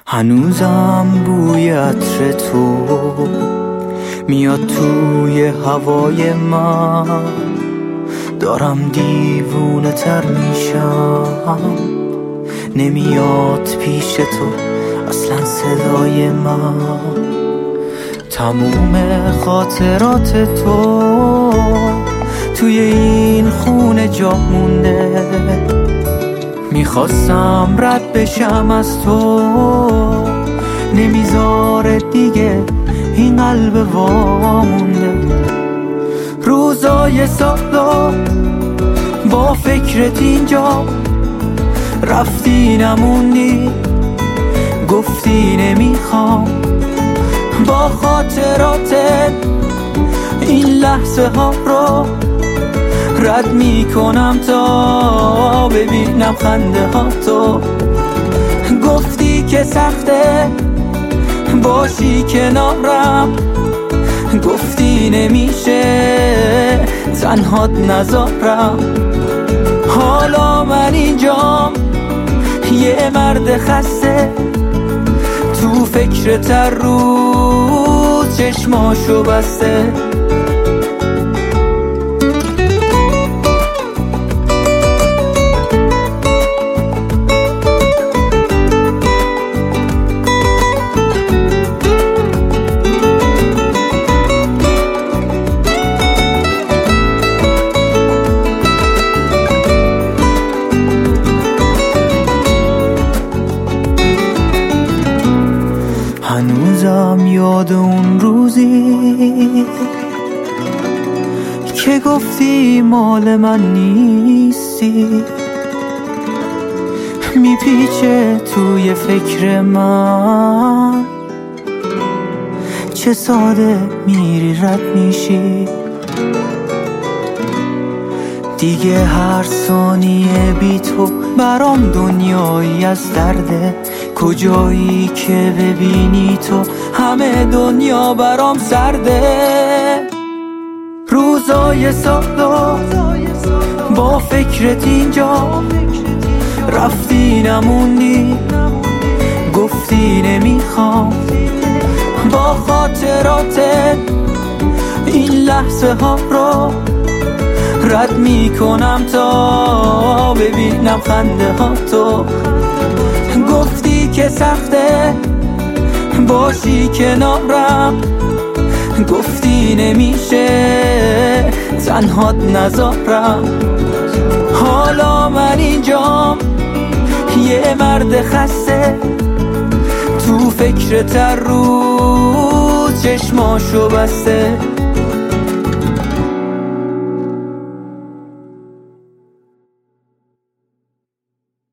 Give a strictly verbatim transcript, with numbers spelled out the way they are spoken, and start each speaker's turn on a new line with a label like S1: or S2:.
S1: هنوزم بوی عطر تو میاد توی هوای من، دارم دیوونه تر میشم، نمیاد پیش تو اصلا صدای من. تموم خاطرات تو توی این خونه جا مونده، میخواستم رد بشم از تو، نمیذاره دیگه این قلب وامونده. روزای سالا با فکرت اینجا رفتی نموندی، گفتی نمیخوام با خاطراتت این لحظه ها رو رد میکنم تا ببینم خنده ها تو. گفتی که سخته باشی کنارم، گفتی نمیشه تنهات نذارم. حالا من اینجام یه مرد خسته، تو فکر تر روز چشماشو بسته. هنوزم یاد اون روزی که گفتی مال من نیستی، میپیچه توی فکر من، چه ساده میری رد میشی. دیگه هر ثانیه بی تو برام دنیایی از درده، کجایی که ببینی تو همه دنیا برام سرده. روزای سالا با فکرت اینجا رفتی نموندی، گفتی نمیخوام با خاطراتت این لحظه ها رو رد میکنم تا ببینم خنده ها تو. گفتی که سخته باشی کنارم، گفتی نمیشه تنهات نذارم. حالا من اینجام یه مرد خسته، تو فکر تر روز چشماشو بسته.